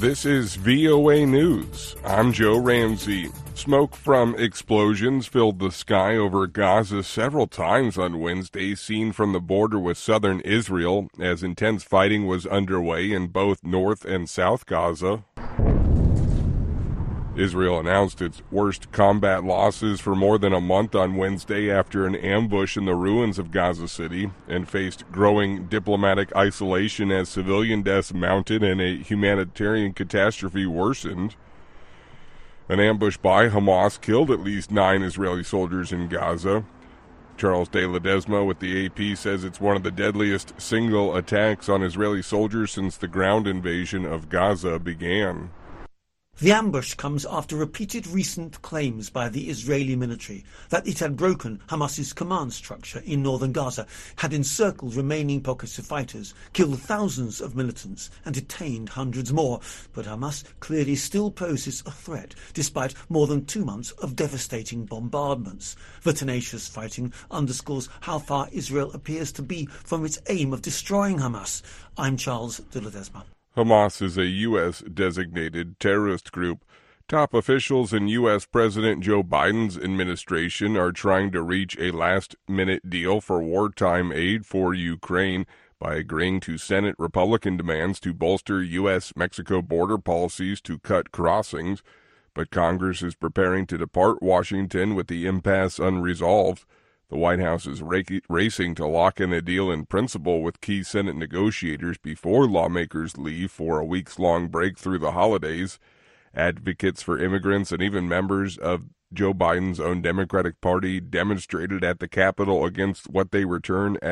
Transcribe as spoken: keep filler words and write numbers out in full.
This is V O A News. I'm Joe Ramsey. Smoke from explosions filled the sky over Gaza several times on Wednesday, seen from the border with southern Israel, as intense fighting was underway in both North and South Gaza. Israel announced its worst combat losses for more than a month on Wednesday after an ambush in the ruins of Gaza City, and faced growing diplomatic isolation as civilian deaths mounted and a humanitarian catastrophe worsened. An ambush by Hamas killed at least nine Israeli soldiers in Gaza. Charles de Ledesma with the A P says it's one of the deadliest single attacks on Israeli soldiers since the ground invasion of Gaza began. The ambush comes after repeated recent claims by the Israeli military that it had broken Hamas's command structure in northern Gaza, had encircled remaining pockets of fighters, killed thousands of militants and detained hundreds more. But Hamas clearly still poses a threat, despite more than two months of devastating bombardments. The tenacious fighting underscores how far Israel appears to be from its aim of destroying Hamas. I'm Charles de Ledesma. Hamas is a U S-designated terrorist group. Top officials in U S President Joe Biden's administration are trying to reach a last-minute deal for wartime aid for Ukraine by agreeing to Senate Republican demands to bolster U S Mexico border policies to cut crossings. But Congress is preparing to depart Washington with the impasse unresolved. The White House is racing to lock in a deal in principle with key Senate negotiators before lawmakers leave for a weeks-long break through the holidays. Advocates for immigrants and even members of Joe Biden's own Democratic Party demonstrated at the Capitol against what they return as